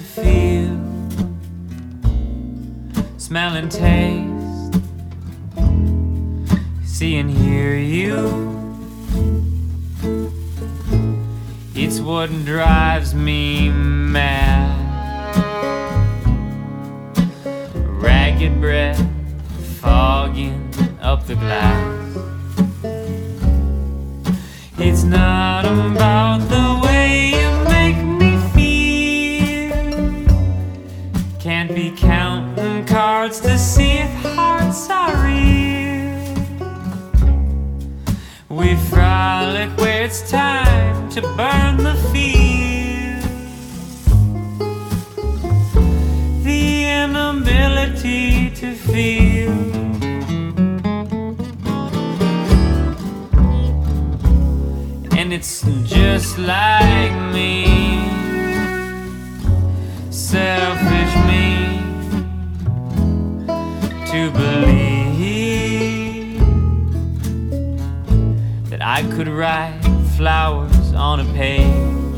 feel, smell and taste, see and hear you. It's what drives me mad. Ragged breath fogging up the glass. It's not about the way you make me feel. Can't be counting cards to see if hearts are real. We frolic where it's time to burn the field. The inability to feel. And it's just like me, selfish me, to believe that I could write flowers on a page.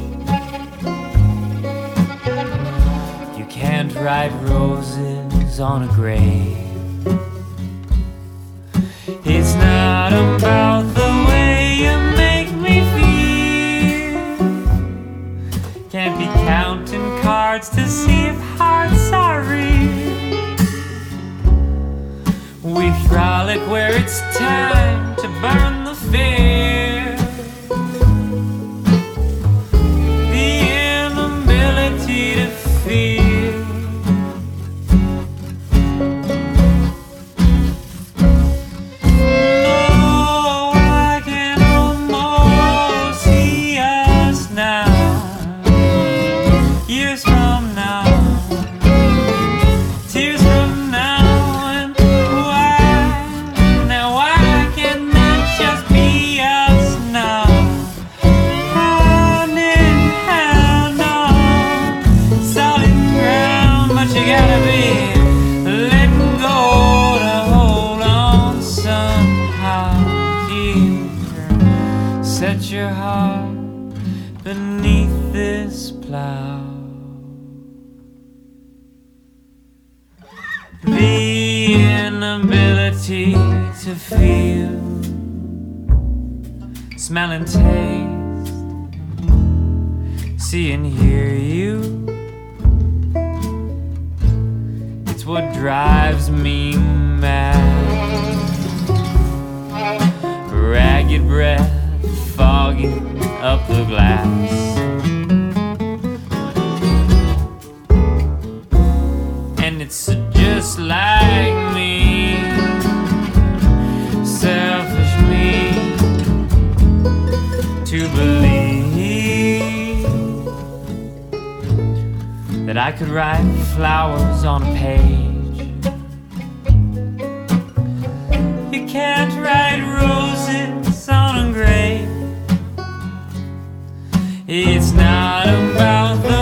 You can't write roses on a grave. It's not about the way you make me feel. Can't be counting cards to see if hearts are real. We frolic where it's time to burn the fear. The inability to feel. Set your heart beneath this plow. The inability to feel, smell and taste, see and hear you. It's what drives me mad. Ragged breath fogging up the glass. And it's just like me, selfish me, to believe that I could write flowers on a page. You can't write roses on a grave. It's not about the